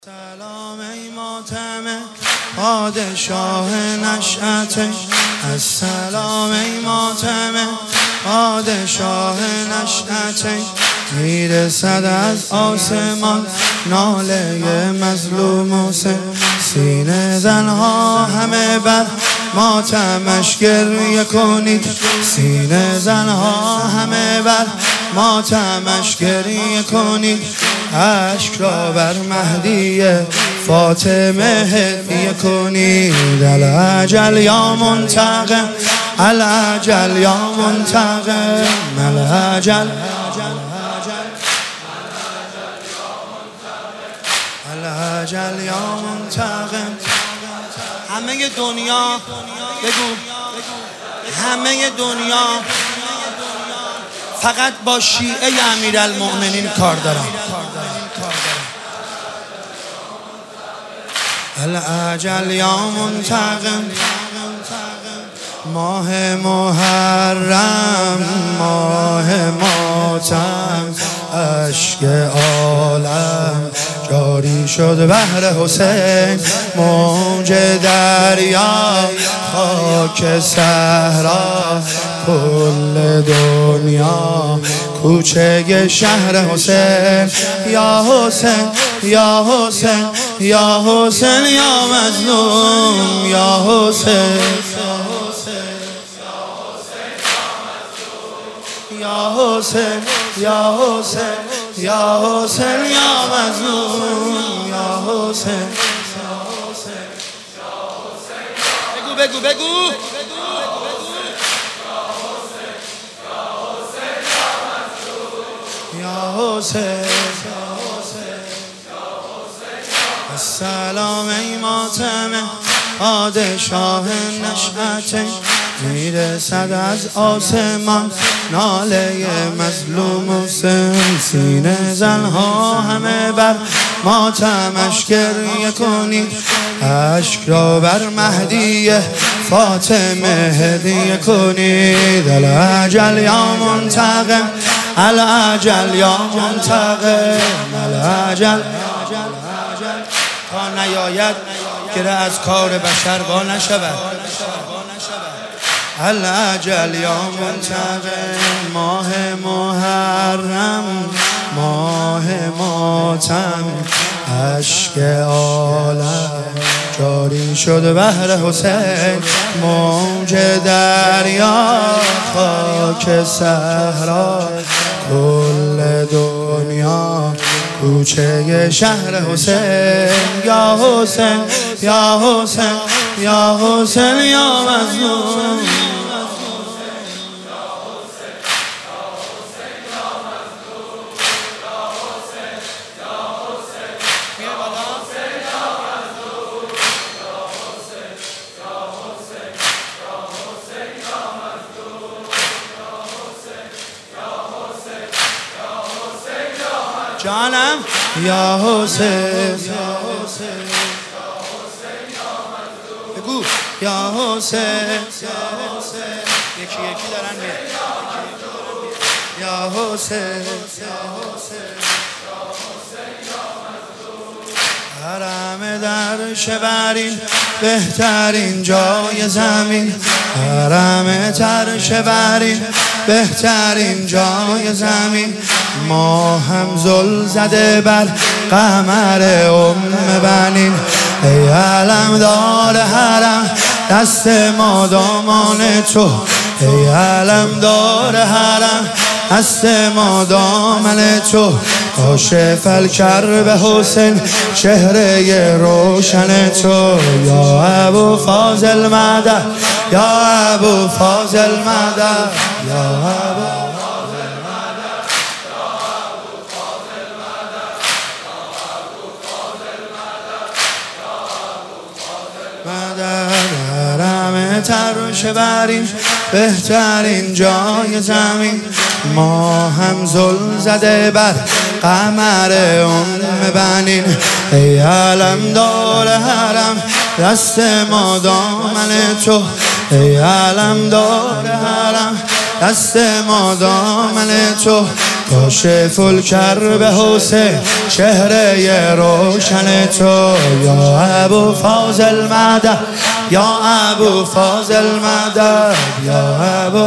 سلام ای ماتم پادشاه نشأت، السلام ای ماتم پادشاه نشأت. میرسد از آسمان ناله مظلوم و سینه زنها همه بر ماتمش گریه کنید، سینه زنها همه بر ماتمش گریه کنید. اشک را بر مهدی فاطمه هدیه کنید. العجل یا منتقم، العجل یا منتقم، العجل العجل یا منتقم. همه دنیا بگو، همه دنیا فقط با شیعه امیرالمؤمنین کار دارن. العجل یا منتقم. ماه محرم، ماه ماتم، اشک عالم جاری شد بحر حسین. موج دریا، خاک صحرا، کل دنیا کوچه شهر حسین. یا حسین یا حسین یا حسین یا مظلوم، یا حسین یا حسین یا حسین یا حسین یا مظلوم، یا حسین. بگو بگو بگو. یا حسین السلام ای ماتم پادشاه نشأت. میرسد از آسمان ناله مظلوم و سینه زنها همه بر ماتمش گریه کنید. اشک را بر مهدی فاطمه هدیه کنید. العجل یا منتقم، العجل یا منتقم، العجل. تا نیاید گره از کار بشر وا نشود. العجل یا منتقم. ماه محرم، ماه ماتم، اشک عالم جاری شد بحر حسین. موج دریا، خاک صحرا، کل دنیا کوچه شهر حسین. یا حسین یا حسین یا حسین یا مظلوم. جانم یا حسین بگو، یا حسین. یکی یکی دارن میاد. یا حسین حرم در شبرین بهترین جای زمین، حرم در شبرین بهترین جای زمین. ما هم زل زده بر قمر بنین. ای علمدار حرم دست ما دامان تو، ای علمدار حرم دست ما دامن تو. کاشف الکرب حسین چهره روشن تو. یا ابو فاضل مدد، یا ابو فاضل مدد، یا ابو حرم ترش برین بهترین جای زمین. ما هم زل زده بر قمر بنین. ای علمدار حرم دست ما دامن تو، ای علمدار حرم دست ما دامن تو. کاشف الکرب حسین چهره روشن تو یا ابو فاضل مدد یا ابو فاضل مدد یا ابو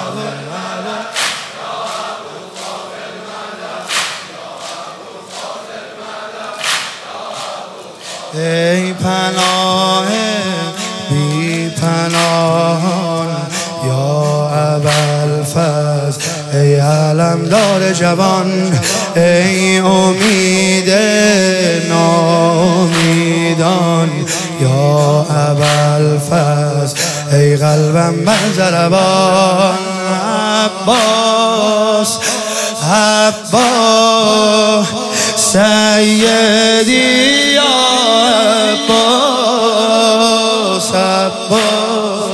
ای پناه بی پناهان یا ابوالفضل ای علمدار جوان ای امید ناامیدان یا ابوالفضل ای قلبم بر ضربان عباس عباس سیدی یا عباس عباس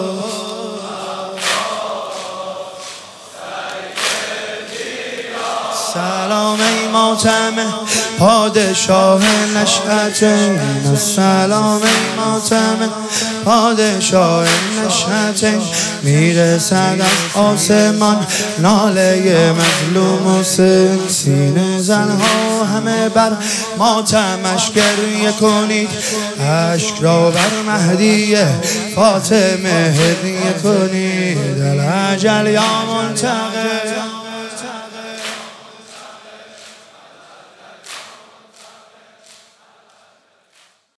سلام ای ماتم پادشاه نشأتین سلام ای ماتم پادشاه نشأتین میرسد از آسمان ناله مظلوم حسین سینه زنها همه بر ماتمش گریه کنید اشک را بر مهدی فاطمه هدیه کنید الاجل یا منتقم